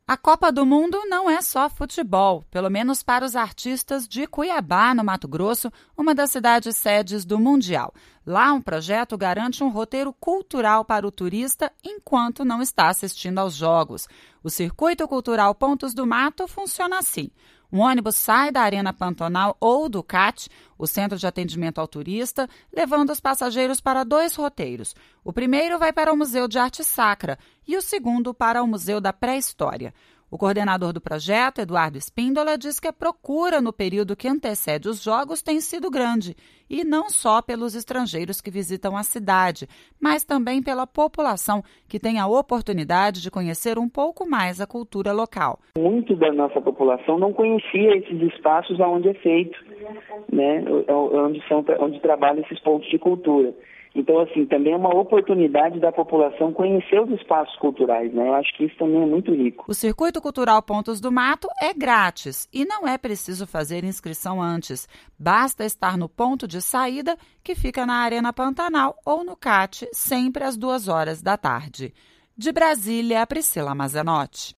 A Copa do Mundo não é só futebol, pelo menos para os artistas de Cuiabá, no Mato Grosso, uma das cidades sedes do Mundial. Lá, um projeto garante um roteiro cultural para o turista enquanto não está assistindo aos jogos. O Circuito Cultural Pontos do Mato funciona assim. Um ônibus sai da Arena Pantanal ou do CAT, o Centro de Atendimento ao Turista, levando os passageiros para 2 roteiros. O primeiro vai para o Museu de Arte Sacra e o segundo para o Museu da Pré-História. O coordenador do projeto, Eduardo Espíndola, diz que a procura no período que antecede os jogos tem sido grande, e não só pelos estrangeiros que visitam a cidade, mas também pela população que tem a oportunidade de conhecer um pouco mais a cultura local. Muito da nossa população não conhecia esses espaços onde é feito, né? onde trabalham esses pontos de cultura. Então, assim, também é uma oportunidade da população conhecer os espaços culturais, né? Eu acho que isso também é muito rico. O Circuito Cultural Pontos do Mato é grátis e não é preciso fazer inscrição antes. Basta estar no ponto de saída, que fica na Arena Pantanal ou no CAT, sempre às 14h. De Brasília, Priscila Mazenotti.